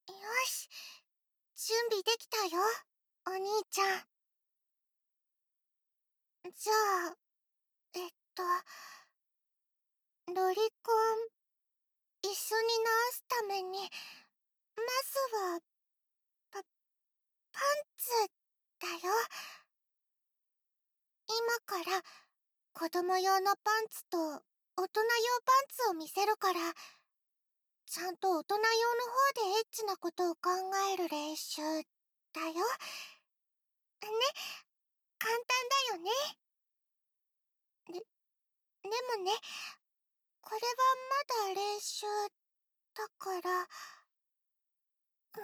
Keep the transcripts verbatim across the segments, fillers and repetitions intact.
よし、準備できたよ、お兄ちゃん。じゃあ、えっと、ロリコン、一緒に直すために、まずは、パ、パンツ、だよ。今から、子供用のパンツと、大人用パンツを見せるから、ちゃんと大人用の方でエッチなことを考える練習、だよ。ね、簡単だよね。で、でもね、これはまだ練習だから、うん、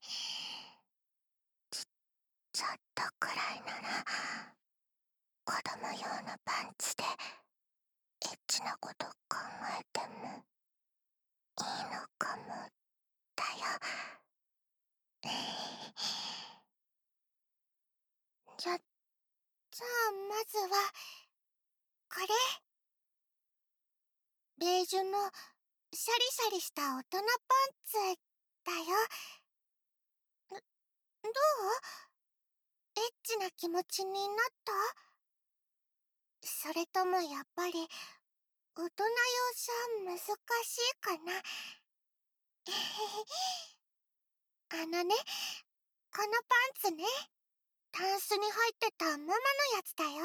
ち、ちょっとくらいなら、子供用のパンツで、エッチなこと考えても、いいのかも、だよ。じゃ、じゃあまずは、これ。ベージュの、シャリシャリした大人パンツ、だよ。どう？エッチな気持ちになった？それともやっぱり、大人用じゃ難しいかな。あのね、このパンツね、タンスに入ってたママのやつだよ。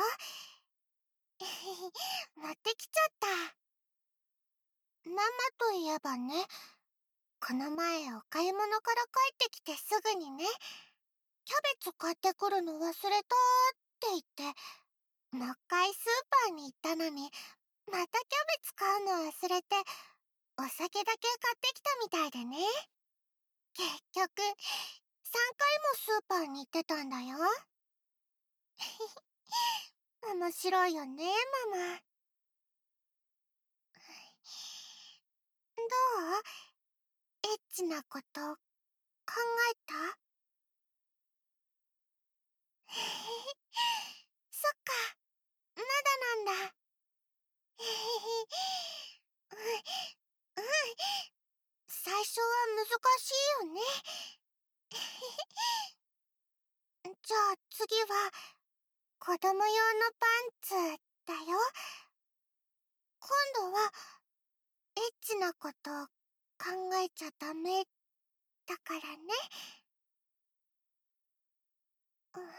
持ってきちゃった。ママといえばね、この前お買い物から帰ってきてすぐにね、キャベツ買ってくるの忘れたって言って、もう一回スーパーに行ったのに、またキャベツ買うの忘れて、お酒だけ買ってきたみたいでね。結局、さんかいもスーパーに行ってたんだよ。面白いよね、ママ。どう？エッチなこと考えた？そっか、まだなんだ。うん、うん、最初は難しいよね。じゃあ次は、子供用のパンツ、だよ。今度は、エッチなこと考えちゃダメ、だからね。うん、うん。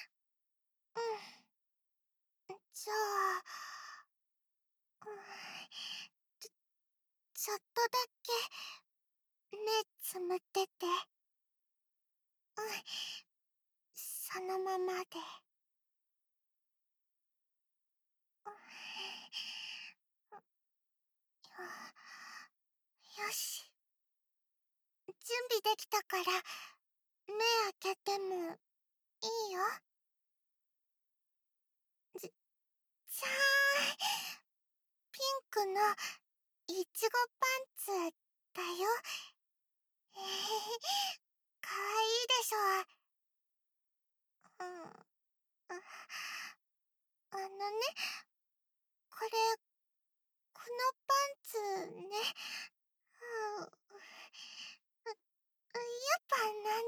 じゃあ、うん、ちょ、ちょっとだけ、目つむってて。うん、そのままで。うん、よし。準備できたから、目開けてもいいよ。じ、じゃーん。ピンクのいちごパンツだよ。えへへ、かわいいでしょ。うん、あ、あのね、これ、このパンツね、うん、やっぱなんでもない。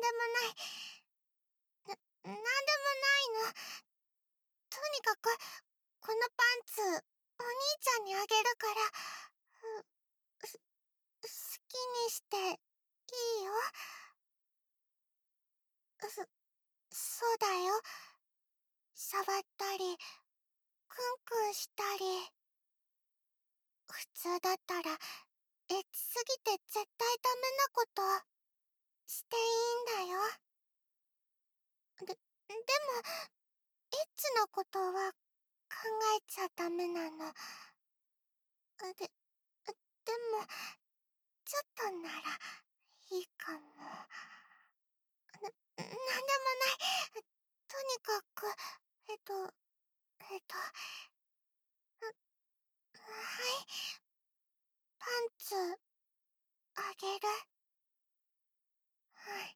な、なんでもないの。とにかく、このパンツ、お兄ちゃんにあげるから、う、す、好きにしていいよ。そ、そうだよ。触ったり、クンクンしたり。普通だったら、エッチすぎて絶対ダメなことしていいんだよ。で、でも、エッチなことは考えちゃダメなの。で、でも、ちょっとならいいかも。な、なんでもない。とにかく、えっと、えっと、はい、パンツ、あげる。はい。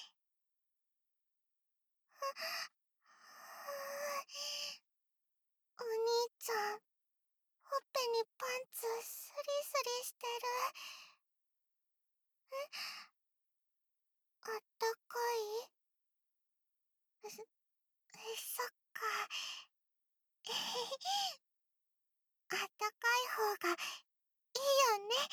お兄ちゃん、ほっぺにパンツスリスリしてる。え、 あったかい？そ、そっか。あったかい方がいいよね。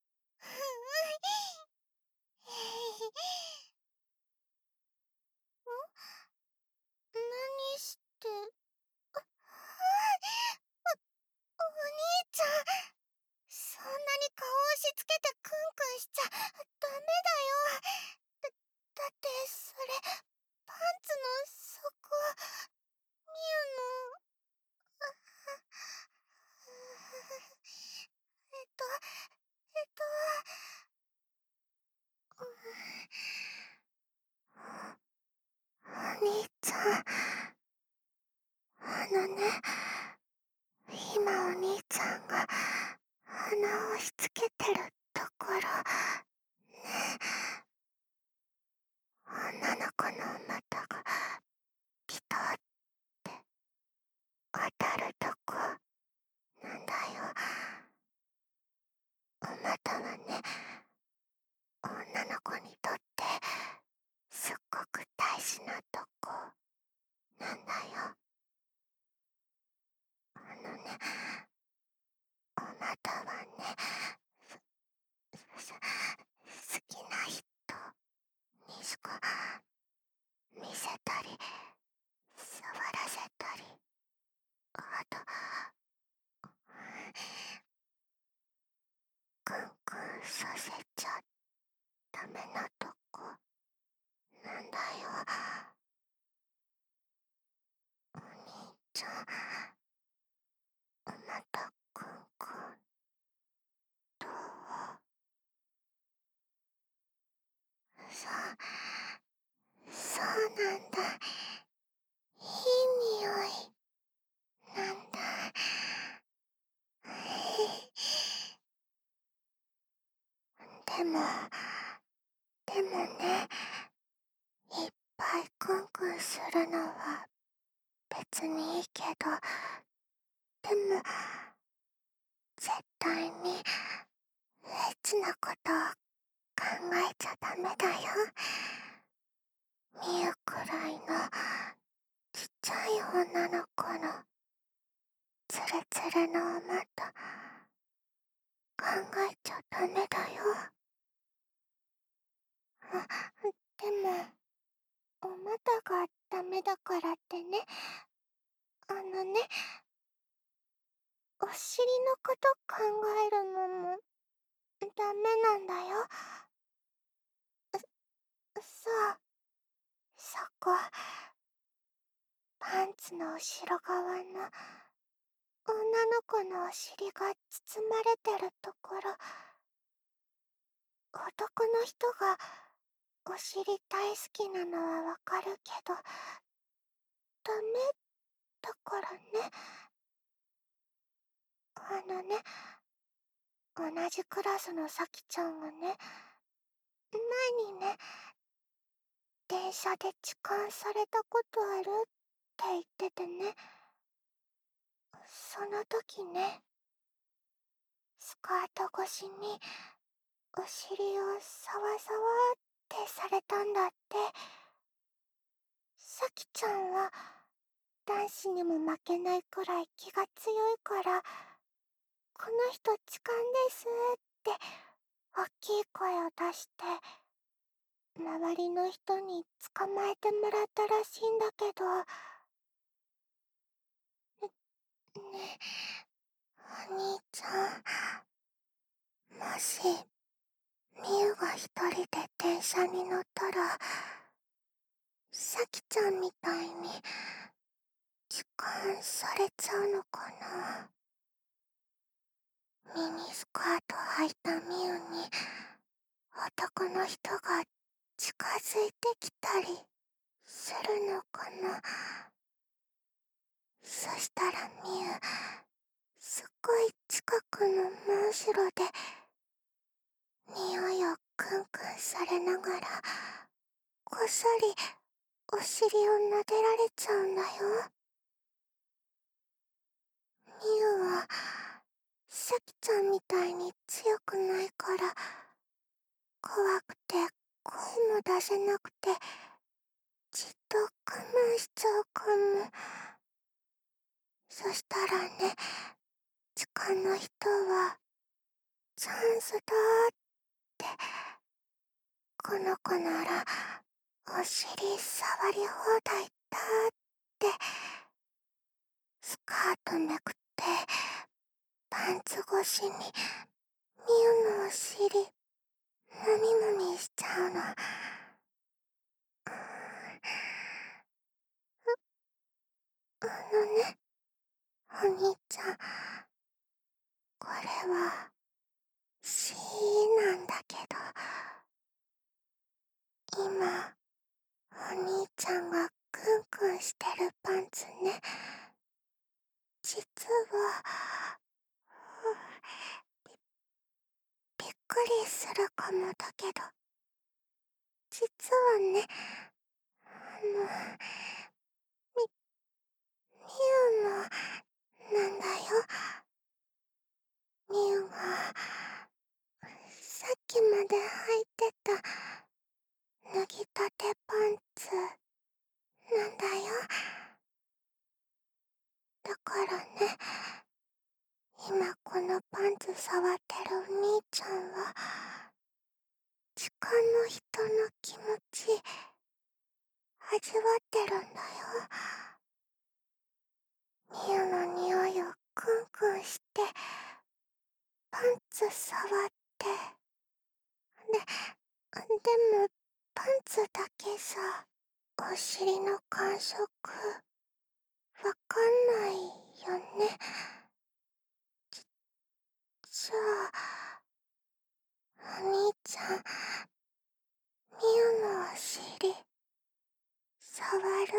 ん？何して、あ、ああ、お、お兄ちゃん、そんなに顔押し付けてクンクンしちゃダメだよ。だ、だってそれ、パンツの底、ミュの、あは、えっと、えっと、お兄ちゃん、あのね、今お兄ちゃんが鼻を押し付けてるところ、ね、女の子のお股がピタって当たるとこなんだよ。お股はね、女の子にとってすっごく大事なとこなんだよ。あのね、お股はね、す、す、好きな人にしか見せたり、触らせたり、あと、クンクンさせちゃダメなとこなんだよ。お兄ちゃん、お股クンクン、どう？そう、そうなんだ。いい匂いなんだ。でも、でもね、いっぱいクンクンするのは別にいいけど、でも、絶対にエッチなことを考えちゃダメだよ。ミユくらいのちっちゃい女の子のツルツルのお股考えちゃダメだよ。あ、でも、お股がダメだからってね、あのね、お尻のこと考えるのもダメなんだよ。う、そう、そこ、パンツの後ろ側の女の子のお尻が包まれてるところ、男の人がお尻大好きなのはわかるけど、ダメだからね。あのね、同じクラスのさきちゃんがね、前にね、電車で痴漢されたことあるって言っててね、その時ね、スカート越しにお尻をサワサワってされたんだって。さきちゃんは男子にも負けないくらい気が強いから、この人痴漢ですって大きい声を出して、周りの人に捕まえてもらったらしいんだけど、ね、お兄ちゃん、もしみゆが一人で電車に乗ったら、さきちゃんみたいに痴漢されちゃうのかな。ミニスカート履いたみゆに男の人が近づいてきたりするのかな。そしたらみゆ、すっごい近くの真後ろで匂いをクンクンされながら、こっそりお尻を撫でられちゃうんだよ。みゆはさきちゃんみたいに強くないから、怖くて声も出せなくて、じっと我慢しちゃうかも。そしたらね、痴漢の人は、チャンスだーって、この子なら、お尻触り放題だーって、スカートめくって、パンツ越しに、ミウのお尻、もみもみしちゃうの。あのね、お兄ちゃん、これは、シーなんだけど、今、お兄ちゃんがクンクンしてるパンツね、実は、びっくりするかもだけど、実はね、あの、み、みゆの、なんだよ。みゆが、さっきまで履いてた、脱ぎたてパンツ、なんだよ。だからね、今このパンツ触ってるお兄ちゃんは、痴漢の人の気持ち、味わってるんだよ。ミユの匂いをクンクンして、パンツ触って、で、でも、パンツだけさ、お尻の感触、わかんないよね。じゃあ、お兄ちゃん、ミユのお尻、触る？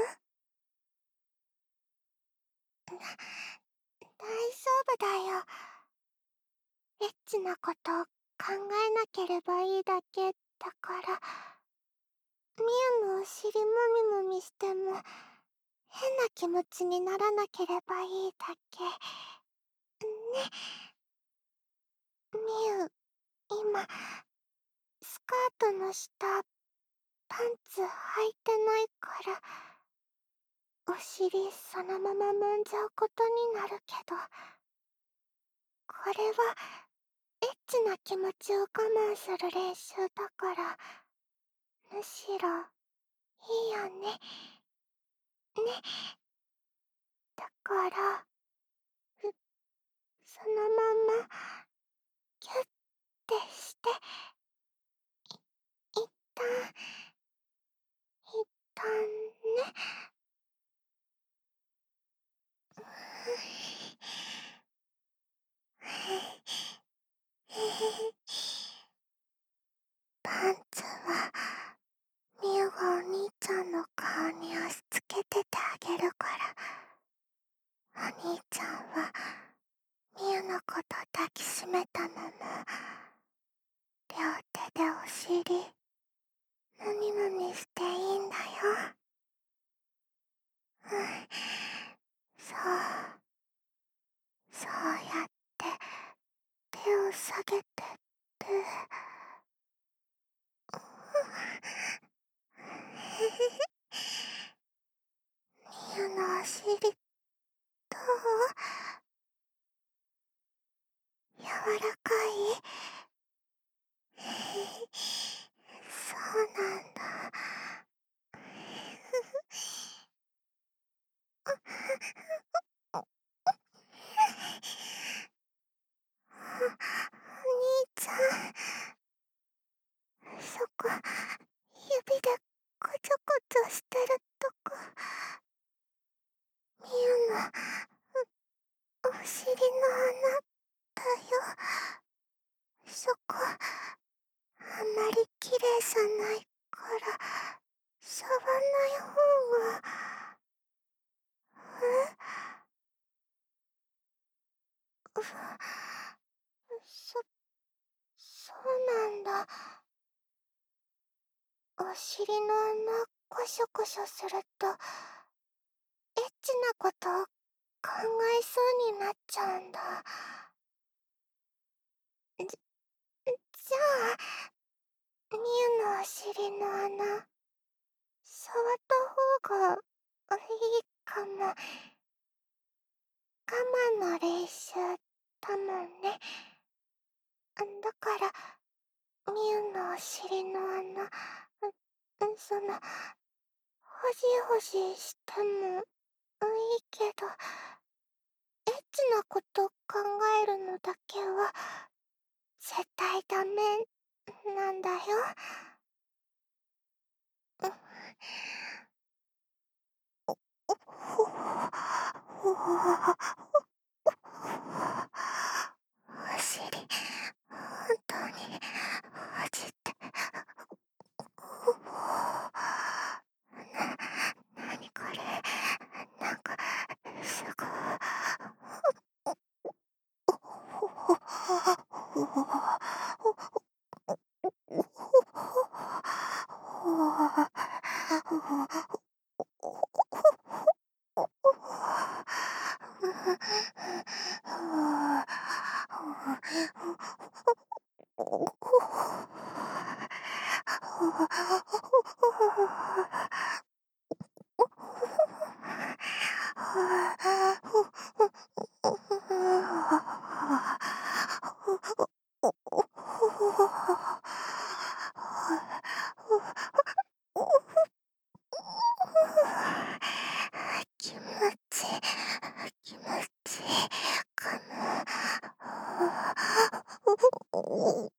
大丈夫だよ。エッチなこと考えなければいいだけだから、ミユのお尻もみもみしても変な気持ちにならなければいいだけ。ね、ミユ、今、スカートの下、パンツ履いてないから、お尻そのまま揉んじゃうことになるけど、これはエッチな気持ちを我慢する練習だから、むしろいいよね。ね。だから、うそのまま、キュッてして、い、一旦、一旦ね。パンツは、ミユがお兄ちゃんの顔に押し付けててあげるから、お兄ちゃんは、ミユのこと抱きしめたまま、両手でお尻、もみもみしていいんだよ。うん、そう、そうやって、手を下げてって、ミユのお尻、どう？柔らかい？そうなんだ。お兄ちゃん、そこ、指でこちょこちょしてるとこ、ミユの、お尻の穴だよ。そこ、あんまり綺麗じゃないから、触んない方が。え？う、そ、そうなんだ。お尻の穴、コショコショすると、エッチなこと考えそうになっちゃうんだ。じ、じゃあ、 みゆのお尻の穴、触った方がいいかも。我慢の練習だもんね。だから、みゆのお尻の穴、う、その、ほじほじしてもいいけど、エッチなこと考えるのだけは、絶対ダメなんだよ。うん。お尻、本当にほじって。な、なにこれ、なんか、すごい。気持ちいい、気持ちいいかも。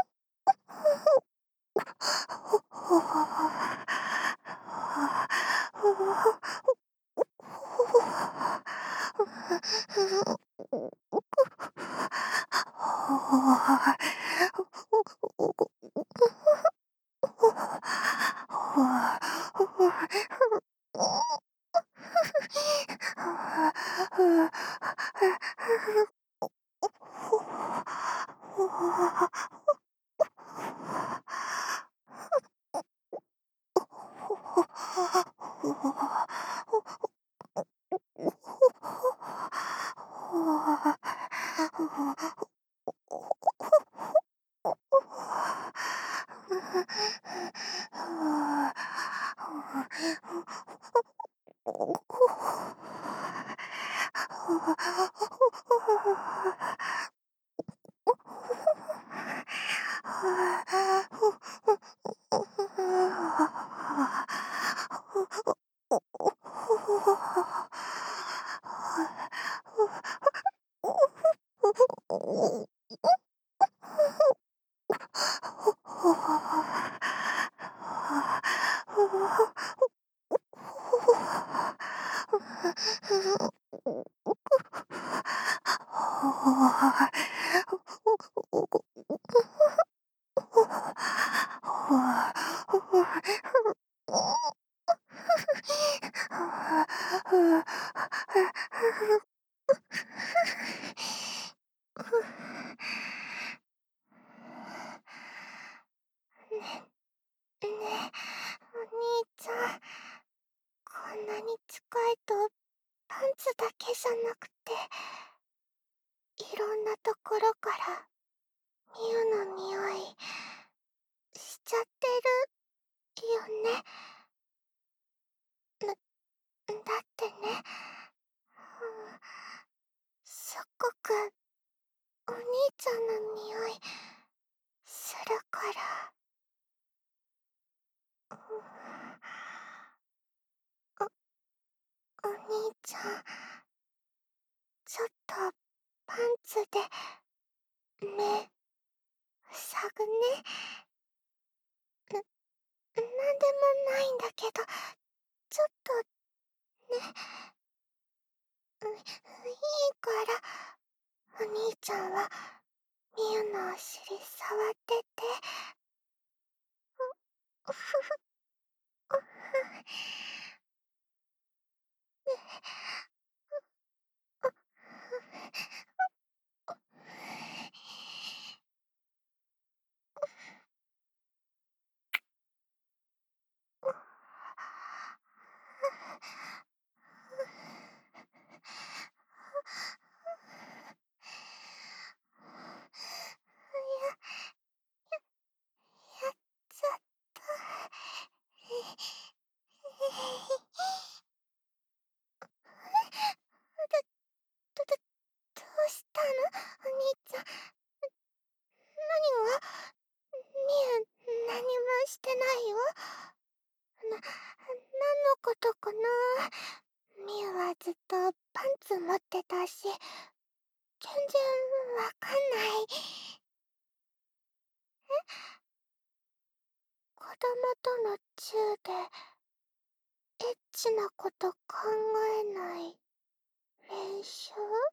ね、ね、お兄ちゃん、こんなに近いとパンツだけじゃなくて、いろんなところからミユの匂いしちゃってるよね。だ、だってね、うん、すっごくお兄ちゃんの匂いするから。うん、お、お兄ちゃん、ちょっとパンツで目塞ぐね。な、なんでもないんだけど、ちょっとね、う、いいから、お兄ちゃんはみゆのお尻触ってて。う、うふふ、うふ。や、や、やっしてないよ。な、何のことかな。みゆはずっとパンツ持ってたし、全然わかんない。え、子供とのチューで、エッチなこと考えない練習？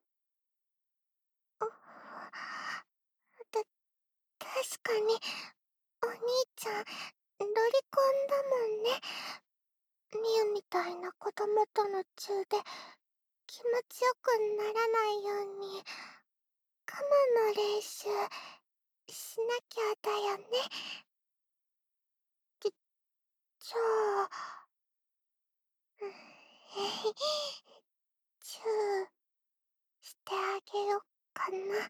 あ、た、確かに、お兄ちゃん、ロリコンだもんね。みゆみたいな子供とのチューで気持ちよくならないように、我慢の練習しなきゃだよね。じ、じゃあ、うん、チューしてあげよっかな。ね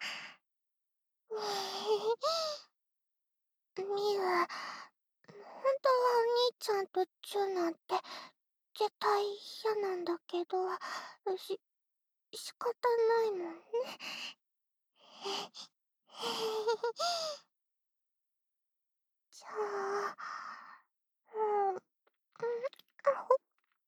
え、みゆ、ほんとはお兄ちゃんとチューなんて絶対嫌なんだけど、し、仕方ないもんね。じゃあ、うん、うん、あほ、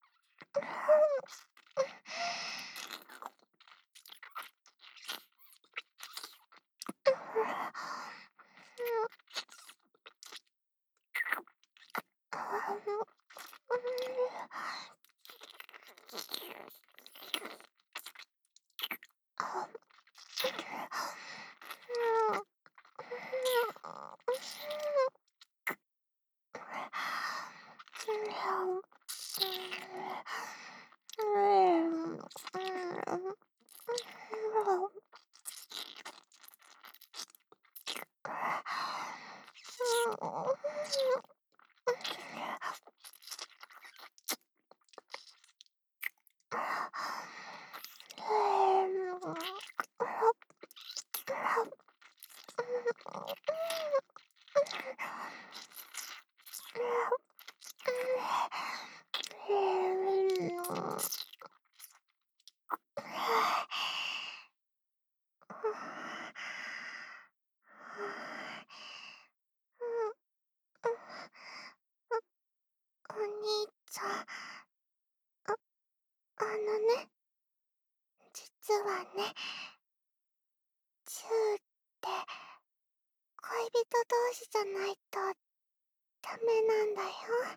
お兄ちゃん、あ、あのね、実はね、チューって恋人同士じゃないとダメなんだよ。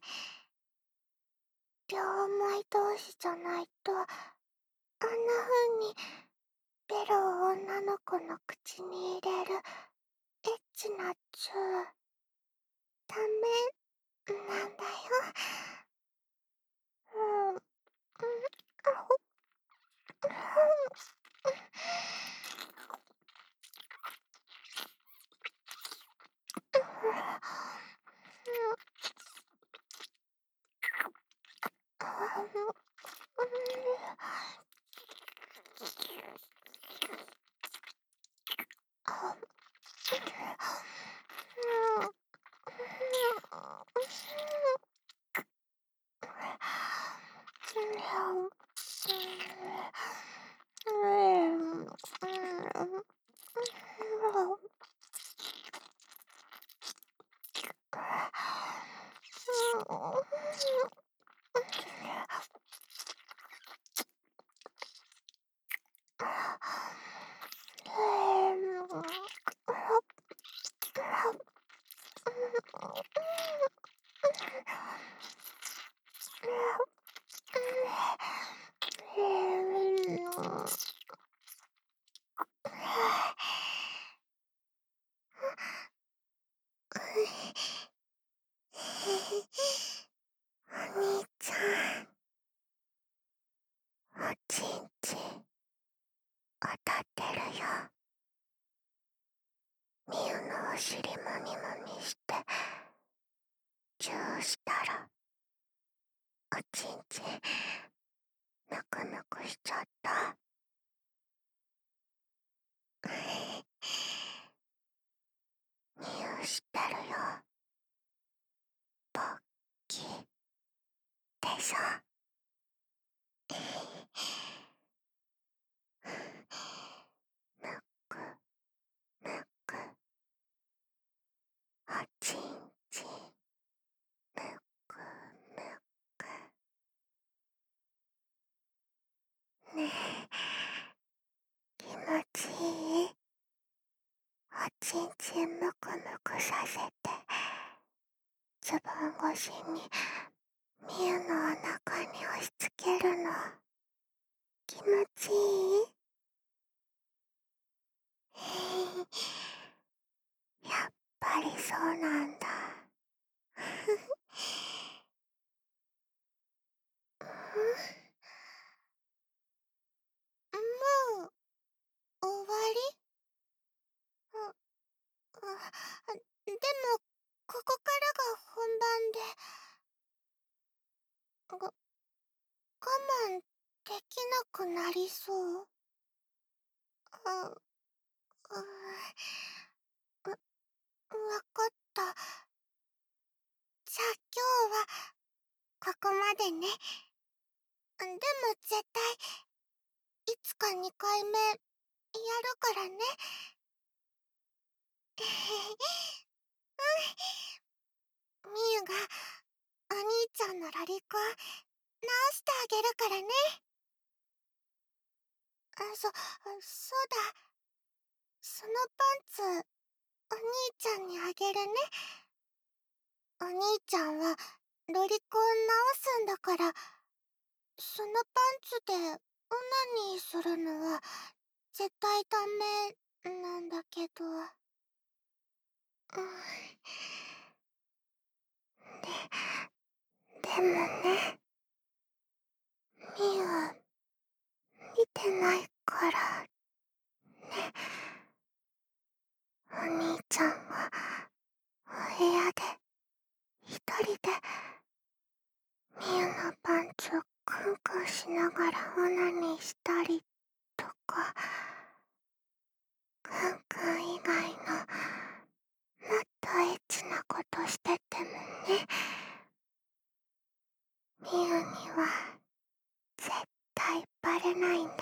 両思い同士じゃないと、あんな風にベロを女の子の口に入れるエッチなチュー、ダメなんだよ。うん、うん、あほ、うん、お兄ちゃん、おちんちん当たってるよ。みゆのお尻もみもみしてチューしたらおちんちんぬくぬくしちゃった。みゆ知ってるよ。ポッキーでしょ。ぬくぬくおちんちんちんちんむくむくさせて、ズボン越しにみゆのお腹に押し付けるの。気持ちいい？やっぱりそうなんだ。もう終わり？う、あ、でも、ここからが本番で、が、我慢できなくなりそう。あ、う、わ、わかった。じゃあ今日は、ここまでね。でも絶対、いつかにかいめ、やるからね。うん。みゆが、お兄ちゃんのロリコン、直してあげるからね。あ、そ、そうだ。そのパンツ、お兄ちゃんにあげるね。お兄ちゃんは、ロリコン直すんだから、そのパンツで、オナニーするのは、絶対ダメ、なんだけど。うん。で、でもね、みゆ、見てないから、ね。お兄ちゃんは、お部屋で、一人で、みゆのパンツをクンクンしながらオナニーしたりとか、クンクン以外の、もっとエッチなことしててもね、みゆには、絶対バレないんだよ。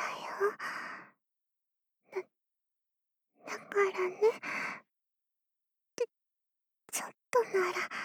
だ、だからね、ちょっとなら、